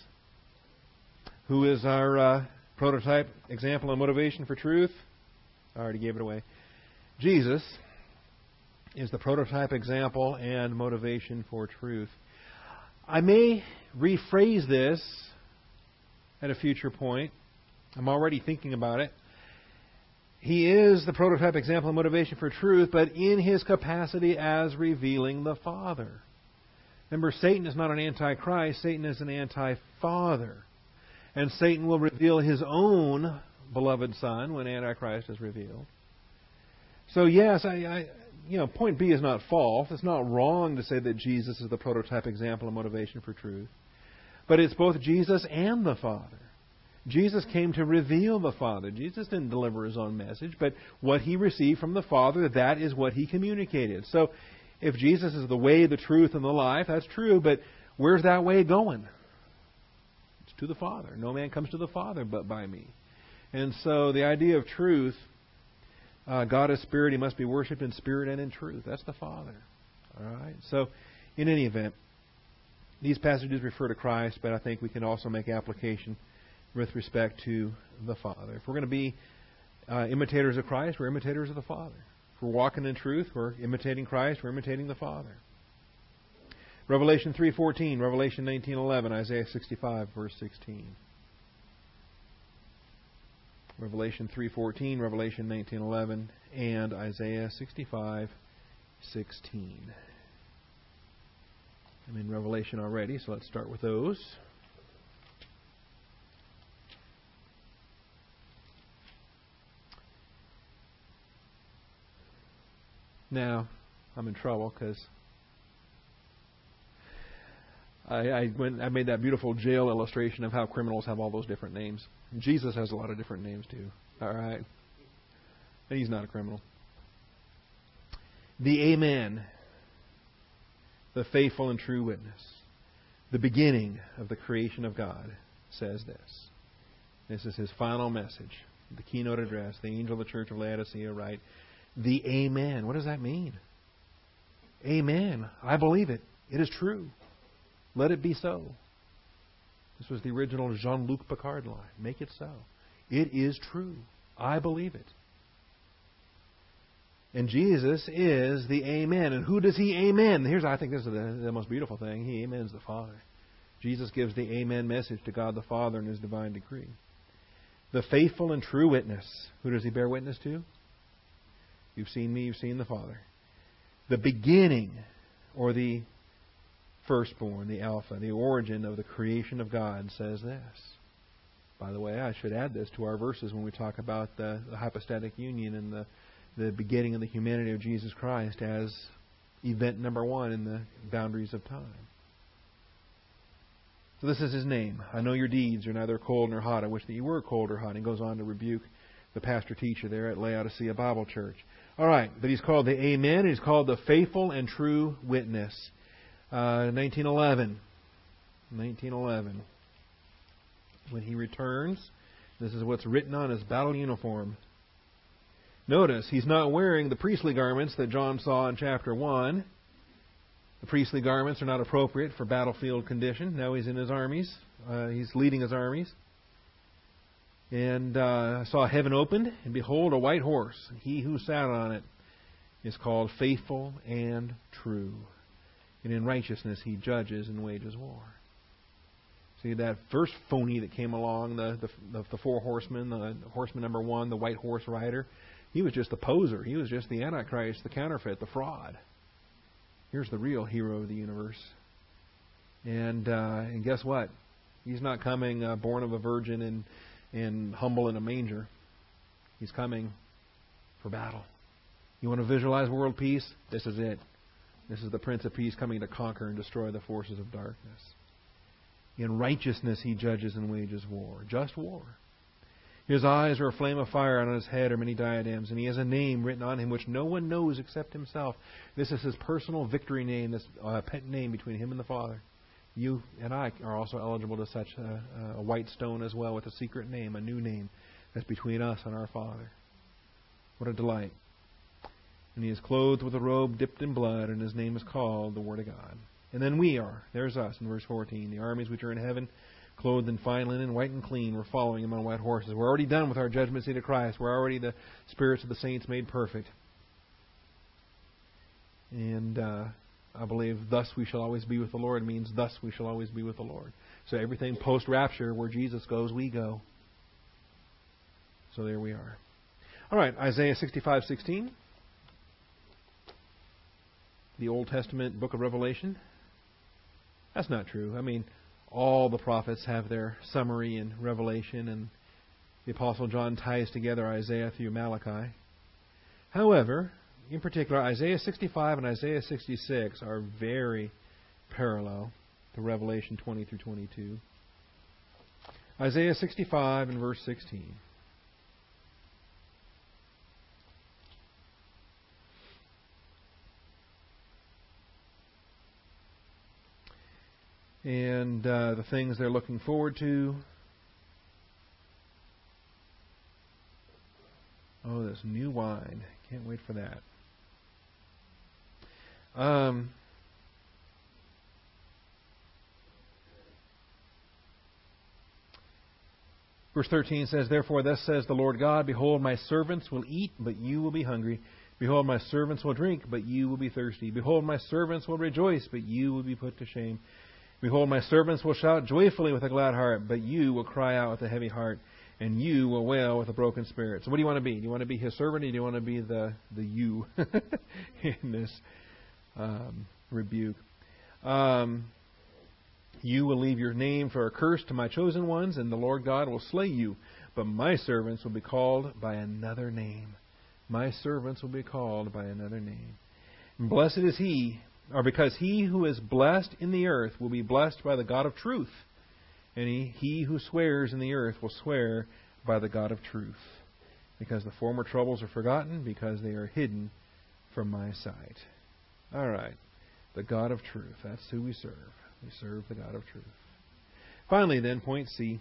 Who is our uh, prototype, example, and motivation for truth? I already gave it away. Jesus is the prototype, example, and motivation for truth. I may rephrase this at a future point. I'm already thinking about it. He is the prototype, example, and motivation for truth, but in his capacity as revealing the Father. Remember, Satan is not an antichrist. Satan is an anti-Father. And Satan will reveal his own beloved Son when Antichrist is revealed. So yes, I, I, you know, point B is not false. It's not wrong to say that Jesus is the prototype, example, and motivation for truth. But it's both Jesus and the Father. Jesus came to reveal the Father. Jesus didn't deliver his own message, but what he received from the Father, that is what he communicated. So if Jesus is the way, the truth, and the life, that's true, but where's that way going? It's to the Father. No man comes to the Father but by me. And so the idea of truth, uh, God is spirit, he must be worshipped in spirit and in truth. That's the Father. All right. So in any event, these passages refer to Christ, but I think we can also make application with respect to the Father. If we're going to be uh, imitators of Christ, we're imitators of the Father. If we're walking in truth, we're imitating Christ, we're imitating the Father. Revelation three fourteen, Revelation nineteen eleven, Isaiah sixty-five, verse sixteen. Revelation three fourteen, Revelation nineteen eleven, and Isaiah sixty-five, sixteen. I'm in Revelation already, so let's start with those. Now, I'm in trouble because I, I went. I made that beautiful jail illustration of how criminals have all those different names. Jesus has a lot of different names too. All right, and he's not a criminal. The Amen, the faithful and true witness, the beginning of the creation of God, says this. This is his final message, the keynote address. The angel of the church of Laodicea write, the Amen. What does that mean? Amen. I believe it. It is true. Let it be so. This was the original Jean-Luc Picard line. Make it so. It is true. I believe it. And Jesus is the Amen. And who does he amen? Here's, I think this is the, the most beautiful thing. He amens the Father. Jesus gives the Amen message to God the Father in his divine decree. The faithful and true witness. Who does he bear witness to? You've seen me, you've seen the Father. The beginning, or the firstborn, the Alpha, the origin of the creation of God, says this. By the way, I should add this to our verses when we talk about the, the hypostatic union and the, the beginning of the humanity of Jesus Christ as event number one in the boundaries of time. So this is his name. I know your deeds are neither cold nor hot. I wish that you were cold or hot. He goes on to rebuke the pastor-teacher there at Laodicea Bible Church. All right, but he's called the Amen. He's called the faithful and true witness. Uh, nineteen eleven. nineteen eleven. When he returns, this is what's written on his battle uniform. Notice, he's not wearing the priestly garments that John saw in chapter one. The priestly garments are not appropriate for battlefield condition. Now he's in his armies. Uh, he's leading his armies. And uh, I saw heaven opened, and behold, a white horse. He who sat on it is called Faithful and True. And in righteousness he judges and wages war. See, that first phony that came along, the, the, the four horsemen, the horseman number one, the white horse rider, he was just the poser. He was just the Antichrist, the counterfeit, the fraud. Here's the real hero of the universe. And uh, and guess what? He's not coming uh, born of a virgin and, and humble in a manger. He's coming for battle. You want to visualize world peace? This is it. This is the Prince of Peace coming to conquer and destroy the forces of darkness. In righteousness he judges and wages war. Just war. His eyes are a flame of fire, and on his head are many diadems, and he has a name written on him which no one knows except himself. This is his personal victory name, this uh, pet name between him and the Father. You and I are also eligible to such a, a white stone as well, with a secret name, a new name that's between us and our Father. What a delight. And he is clothed with a robe dipped in blood, and his name is called the Word of God. And then we are, there's us in verse fourteen, the armies which are in heaven, clothed in fine linen, white and clean, we're following him on white horses. We're already done with our judgment seat of Christ. We're already the spirits of the saints made perfect. And uh, I believe thus we shall always be with the Lord means thus we shall always be with the Lord. So everything post-rapture, where Jesus goes, we go. So there we are. All right, Isaiah sixty-five sixteen. The Old Testament book of Revelation. That's not true. I mean, all the prophets have their summary in Revelation, and the Apostle John ties together Isaiah through Malachi. However, in particular, Isaiah sixty-five and Isaiah sixty-six are very parallel to Revelation twenty through twenty-two. Isaiah sixty-five and verse sixteen. And uh, the things they're looking forward to. Oh, this new wine. Can't wait for that. Um, verse thirteen says, Therefore thus says the Lord God, Behold, my servants will eat, but you will be hungry. Behold, my servants will drink, but you will be thirsty. Behold, my servants will rejoice, but you will be put to shame. Behold, my servants will shout joyfully with a glad heart, but you will cry out with a heavy heart, and you will wail with a broken spirit. So what do you want to be? Do you want to be his servant, or do you want to be the, the you in this um, rebuke? Um, you will leave your name for a curse to my chosen ones, and the Lord God will slay you. But my servants will be called by another name. My servants will be called by another name. And blessed is he, or because he who is blessed in the earth will be blessed by the God of truth. And he, he who swears in the earth will swear by the God of truth. Because the former troubles are forgotten, because they are hidden from my sight. All right. The God of truth. That's who we serve. We serve the God of truth. Finally then, point C.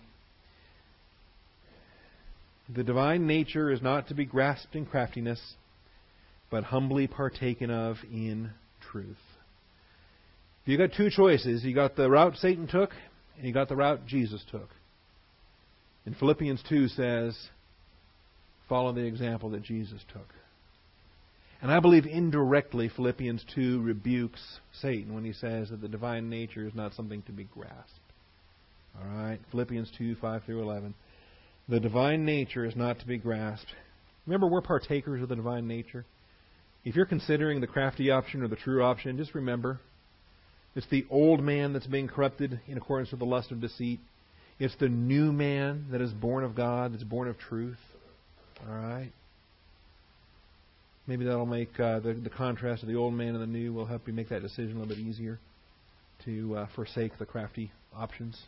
The divine nature is not to be grasped in craftiness, but humbly partaken of in truth. You got two choices. You got the route Satan took, and you got the route Jesus took. And Philippians two says, follow the example that Jesus took. And I believe indirectly Philippians two rebukes Satan when he says that the divine nature is not something to be grasped. All right, Philippians two, five through eleven. The divine nature is not to be grasped. Remember, we're partakers of the divine nature. If you're considering the crafty option or the true option, just remember, it's the old man that's being corrupted in accordance with the lust of deceit. It's the new man that is born of God, that's born of truth. All right? Maybe that'll make uh, the, the contrast of the old man and the new will help you make that decision a little bit easier to uh, forsake the crafty options.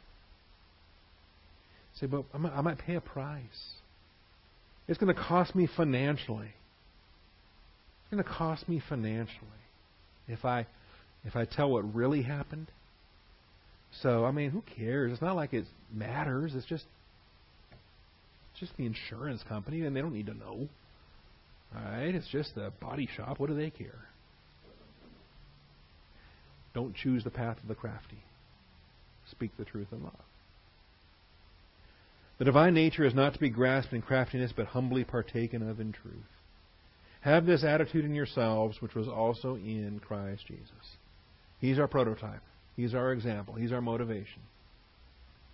Say, but I might, I might pay a price. It's going to cost me financially. It's going to cost me financially if I if I tell what really happened. So, I mean, who cares? It's not like it matters. It's just it's just the insurance company, and they don't need to know. All right? It's just the body shop. What do they care? Don't choose the path of the crafty. Speak the truth in love. The divine nature is not to be grasped in craftiness, but humbly partaken of in truth. Have this attitude in yourselves, which was also in Christ Jesus. He's our prototype. He's our example. He's our motivation.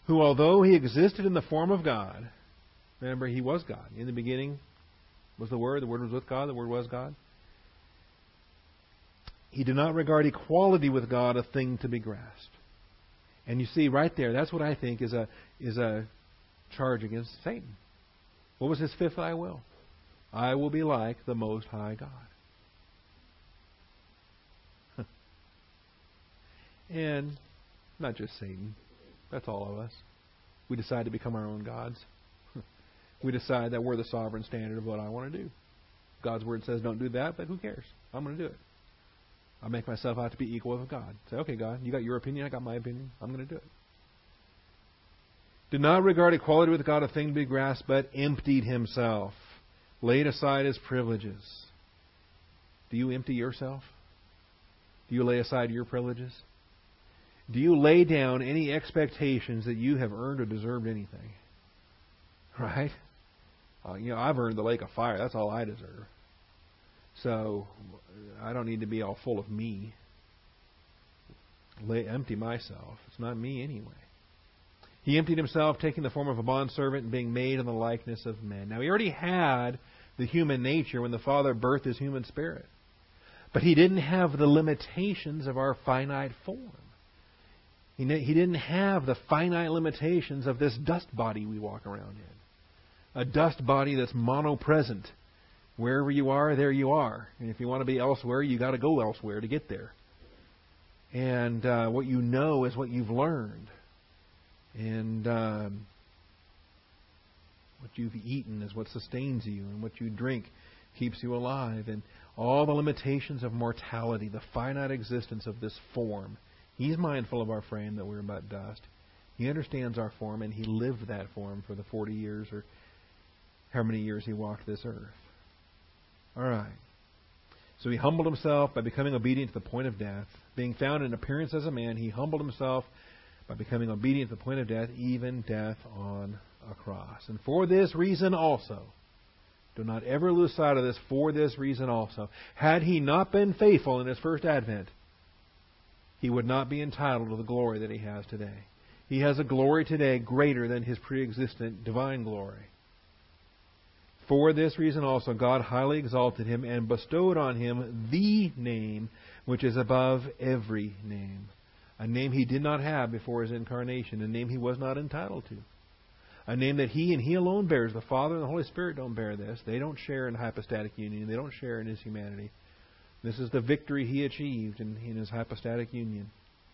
who, although he existed in the form of God, remember, he was God. In the beginning was the Word. The Word was with God. The Word was God. He did not regard equality with God a thing to be grasped. And you see right there, that's what I think is a is a charge against Satan. What was his fifth I will? I will be like the Most High God. And not just Satan. That's all of us. We decide to become our own gods. We decide that we're the sovereign standard of what I want to do. God's Word says don't do that, but who cares? I'm going to do it. I make myself out to be equal with God. Say, okay, God, you got your opinion, I got my opinion. I'm going to do it. Did not regard equality with God a thing to be grasped, but emptied himself, laid aside his privileges. Do you empty yourself? Do you lay aside your privileges? Do you lay down any expectations that you have earned or deserved anything? Right? Uh, you know, I've earned the lake of fire. That's all I deserve. So I don't need to be all full of me. Lay, empty myself. It's not me anyway. He emptied himself, taking the form of a bondservant and being made in the likeness of men. Now, he already had the human nature when the Father birthed his human spirit. But he didn't have the limitations of our finite form. He, he didn't have the finite limitations of this dust body we walk around in. A dust body that's monopresent. Wherever you are, there you are. And if you want to be elsewhere, you got to go elsewhere to get there. And uh, what you know is what you've learned. And um, what you've eaten is what sustains you. And what you drink keeps you alive. And all the limitations of mortality, the finite existence of this form. He's mindful of our frame, that we're but dust. He understands our form, and He lived that form for the forty years or how many years He walked this earth. All right. So He humbled Himself by becoming obedient to the point of death. Being found in appearance as a man, He humbled Himself by becoming obedient to the point of death, even death on a cross. And for this reason also, do not ever lose sight of this, for this reason also, had He not been faithful in His first advent, He would not be entitled to the glory that He has today. He has a glory today greater than His pre-existent divine glory. For this reason also God highly exalted Him and bestowed on Him the name which is above every name. A name He did not have before His incarnation. A name He was not entitled to. A name that He and He alone bears. The Father and the Holy Spirit don't bear this. They don't share in hypostatic union. They don't share in His humanity. This is the victory He achieved in, in His hypostatic union.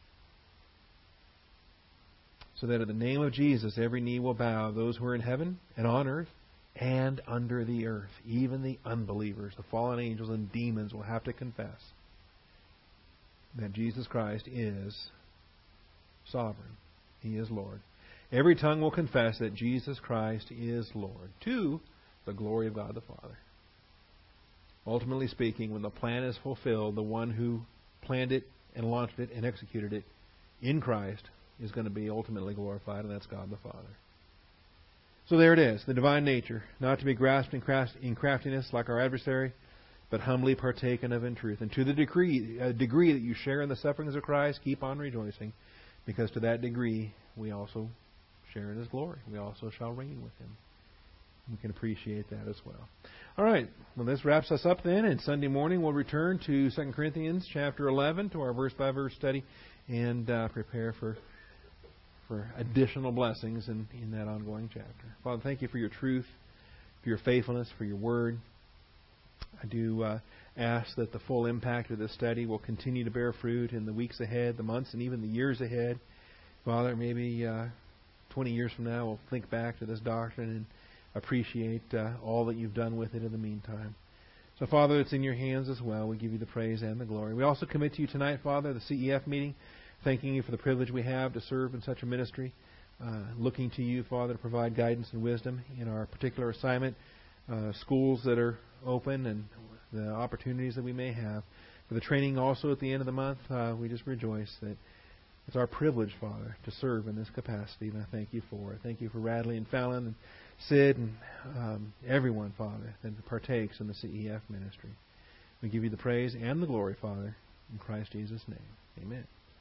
So that at the name of Jesus every knee will bow, those who are in heaven and on earth and under the earth. Even the unbelievers, the fallen angels and demons will have to confess that Jesus Christ is sovereign. He is Lord. Every tongue will confess that Jesus Christ is Lord, to the glory of God the Father. Ultimately speaking, when the plan is fulfilled, the one who planned it and launched it and executed it in Christ is going to be ultimately glorified, and that's God the Father. So there it is, the divine nature, not to be grasped in, craft, in craftiness like our adversary, but humbly partaken of in truth. And to the degree, uh, degree that you share in the sufferings of Christ, keep on rejoicing, because to that degree we also share in His glory. We also shall reign with Him. We can appreciate that as well. All right, well, this wraps us up then, and Sunday morning we'll return to Second Corinthians chapter eleven, to our verse-by-verse study, and uh, prepare for for additional blessings in, in that ongoing chapter. Father, thank You for Your truth, for Your faithfulness, for Your word. I do uh, ask that the full impact of this study will continue to bear fruit in the weeks ahead, the months, and even the years ahead. Father, maybe uh, twenty years from now we'll think back to this doctrine and appreciate uh, all that You've done with it in the meantime. So, Father, it's in Your hands as well. We give You the praise and the glory. We also commit to You tonight, Father, the C E F meeting, thanking You for the privilege we have to serve in such a ministry, uh, looking to You, Father, to provide guidance and wisdom in our particular assignment, uh, schools that are open and the opportunities that we may have. For the training also at the end of the month, uh, we just rejoice that it's our privilege, Father, to serve in this capacity, and I thank You for it. Thank You for Radley and Fallon and Sid and um, everyone, Father, that partakes in the C E F ministry. We give You the praise and the glory, Father, in Christ Jesus' name. Amen.